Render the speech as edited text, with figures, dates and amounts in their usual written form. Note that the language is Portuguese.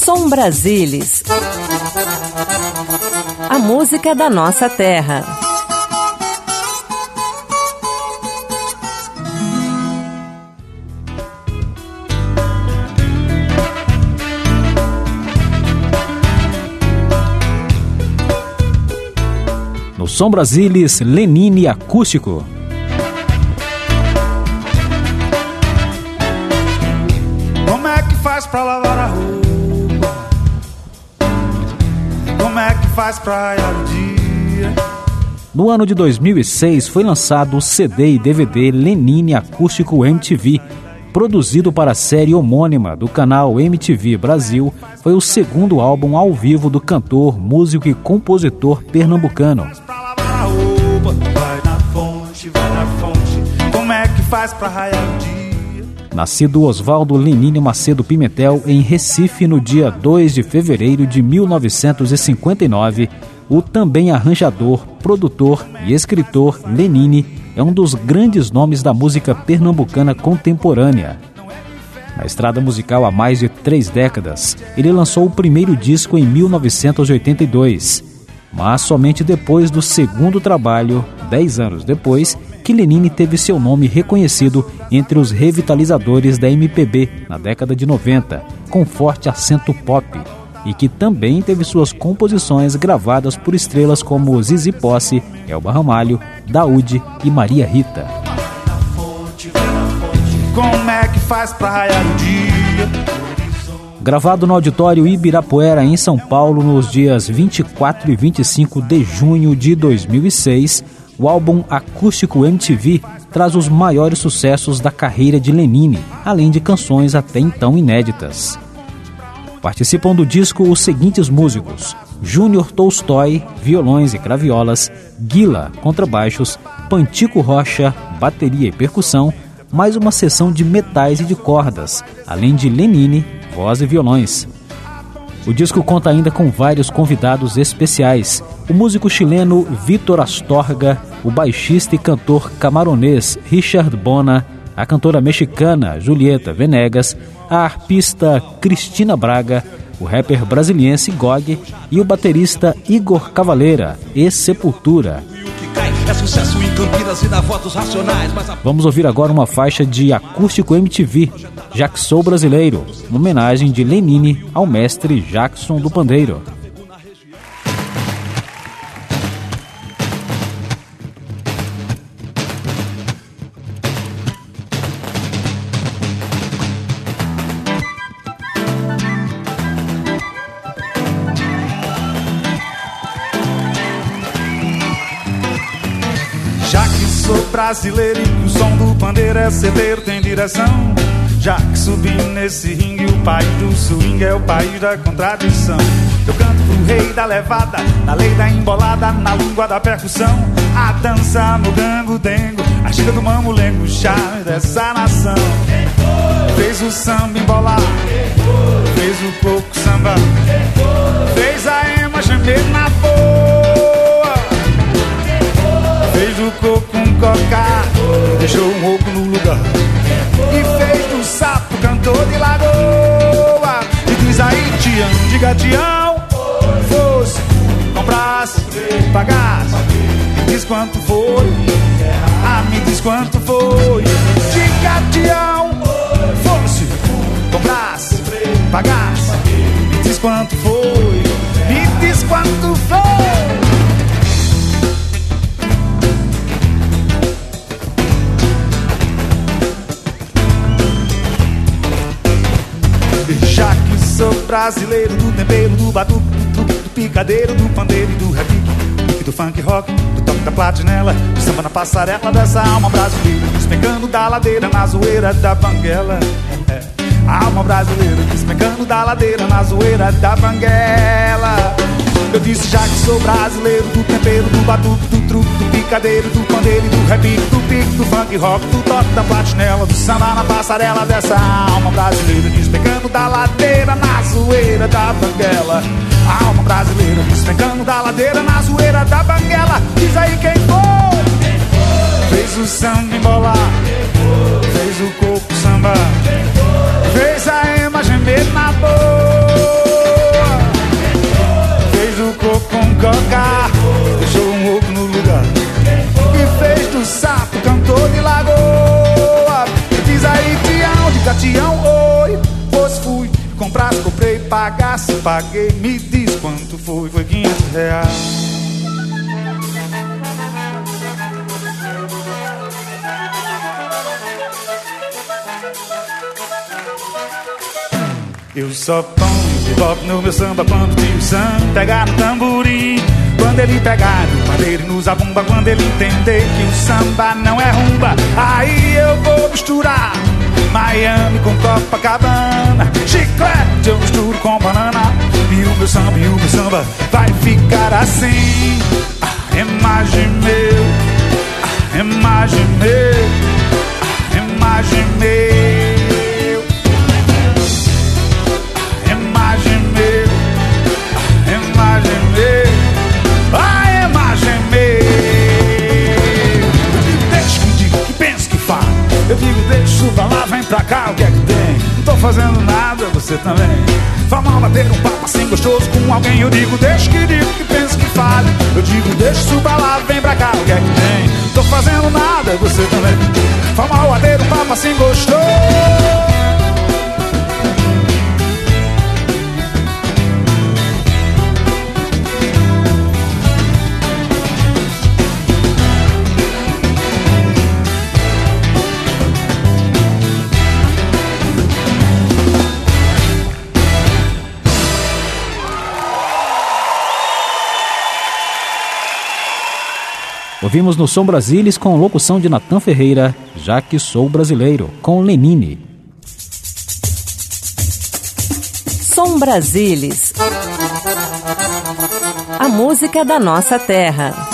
Som Brasilis. A música da nossa terra. No Som Brasilis, Lenine Acústico. Como é que faz pra lavar a roupa? Como é que faz pra raiar o dia? No ano de 2006 foi lançado o CD e DVD Lenine Acústico MTV. Produzido para a série homônima do canal MTV Brasil, foi o segundo álbum ao vivo do cantor, músico e compositor pernambucano. Como é que faz pra raiar o dia? Nascido Oswaldo Lenine Macedo Pimentel em Recife no dia 2 de fevereiro de 1959, o também arranjador, produtor e escritor Lenine é um dos grandes nomes da música pernambucana contemporânea. Na estrada musical há mais de 3 décadas, ele lançou o primeiro disco em 1982, mas somente depois do segundo trabalho, 10 anos depois, que Lenine teve seu nome reconhecido entre os revitalizadores da MPB na década de 90, com forte acento pop, e que também teve suas composições gravadas por estrelas como Zizi Posse, Elba Ramalho, Daúde e Maria Rita. Como é que faz pra raiar o dia? Gravado no Auditório Ibirapuera, em São Paulo, nos dias 24 e 25 de junho de 2006, o álbum Acústico MTV traz os maiores sucessos da carreira de Lenine, além de canções até então inéditas. Participam do disco os seguintes músicos: Júnior Tolstói, violões e craviolas, Guila, contrabaixos, Pantico Rocha, bateria e percussão, mais uma seção de metais e de cordas, além de Lenine, voz e violões. O disco conta ainda com vários convidados especiais: o músico chileno Vitor Astorga, o baixista e cantor camaronês Richard Bona, a cantora mexicana Julieta Venegas, a arpista Cristina Braga, o rapper brasiliense Gog e o baterista Igor Cavaleira, ex-Sepultura. Vamos ouvir agora uma faixa de Acústico MTV, Já Que Sou Brasileiro, uma homenagem de Lenine ao mestre Jackson do Pandeiro. Já que sou brasileiro e que o som do pandeiro é certeiro, tem direção. Já que subi nesse ringue, o país do swing é o país da contradição. Eu canto pro rei da levada, na lei da embolada, na língua da percussão. A dança no gango-dengo, a xiga do mamulengo, o charme dessa nação. Fez o samba embolar, fez o coco samba, fez a ema gemer na boa, fez o coco um cocar, deixou um rouco no lugar, e fez do sapo cantor de lagoa. E diz aí, Tião, diga Tião, fosse, comprasse, pagasse, me diz quanto foi, me diz quanto foi. Diga Tião, fosse, comprasse, pagasse, me diz quanto foi, me diz quanto foi. Já que sou brasileiro, do tempero, do batuque, do picadeiro, do pandeiro e do repique, do funk rock, do toque da platinela, do samba na passarela dessa alma brasileira, despencando da ladeira na zoeira da banguela. Alma brasileira, despencando da ladeira na zoeira da banguela. Eu disse já que sou brasileiro, do tempero, do batuque, do truque, do picadeiro, do pandeiro, do repique, do pique, do funk rock, do toque da platinela, do samba na passarela dessa alma brasileira, despencando da ladeira na zoeira da banguela. Alma brasileira, despencando da ladeira na zoeira da banguela. Diz aí quem foi? Fez o samba embolar, fez o coco samba, fez a ema gemer na boca, pagar, se paguei, me diz quanto foi R$500. Eu só ponho bebop no meu samba quando o tio Sam pegar no tamborim. Quando ele pegar no pandeiro e no zabumba, quando ele entender que o samba não é rumba, aí eu vou misturar Miami com Copacabana, chiclete eu misturo com banana. E o meu samba vai ficar assim. Imaginei, imaginei, imaginei. Eu digo, deixa pra lá, vem pra cá, o que é que tem? Não tô fazendo nada, você também. Vai mal bater um papo assim gostoso com alguém. Eu digo, deixa que diga, que pensa que fale. Eu digo, deixa isso pra lá, vem pra cá, o que é que tem? Não tô fazendo nada, você também. Vai mal bater um papo assim gostoso. Ouvimos no Som Brasilis com locução de Natan Ferreira, Já Que Sou Brasileiro, com Lenine. Som Brasilis, a música da nossa terra.